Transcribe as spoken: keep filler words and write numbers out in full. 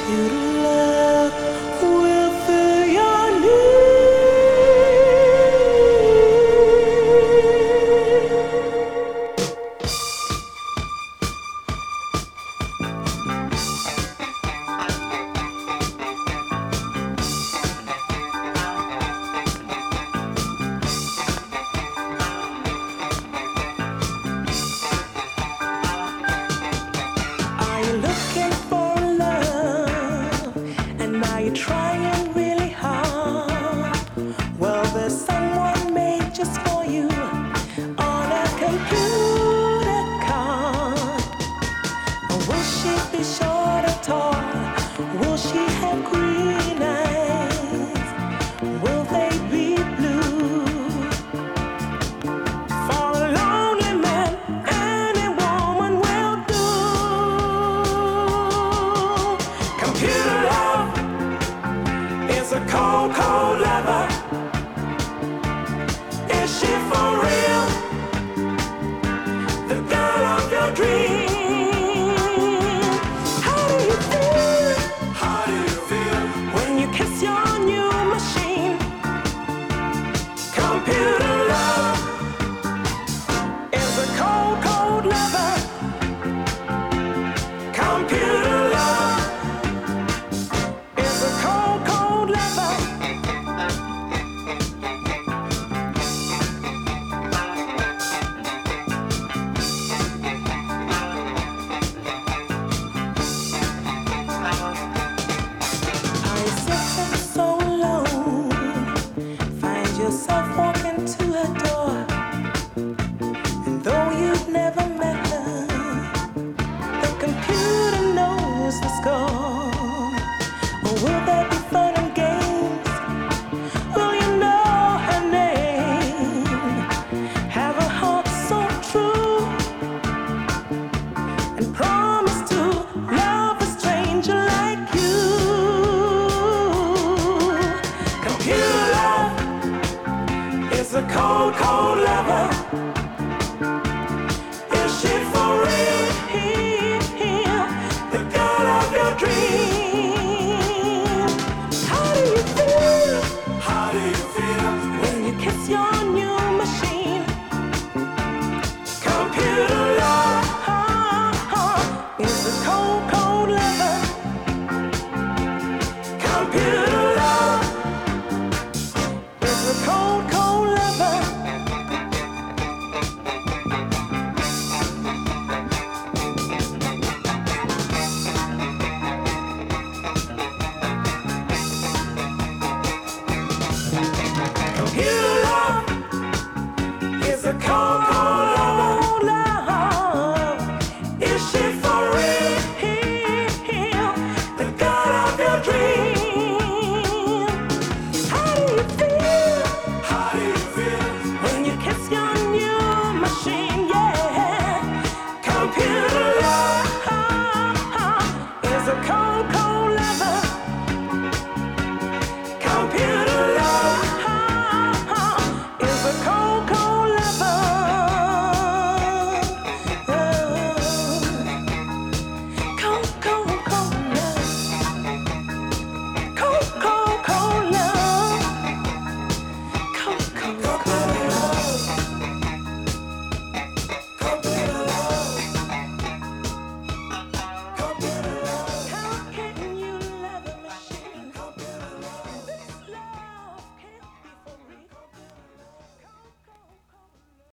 Trying really hard. Well, there's someone made just for you on a computer card. Will she be short or tall? Will she have green eyes? Will they be blue? For a lonely man, any woman will do. Computer love is a cold, cold lover. Is she for real? The girl of your dreams. How do you feel? How do you feel when you kiss your new machine? Computer love is a cold, cold lover. Computer love is a cold, cold lover. Are you sitting so alone? Find yourself walking to her door, and though you've never met her, the computer knows the score.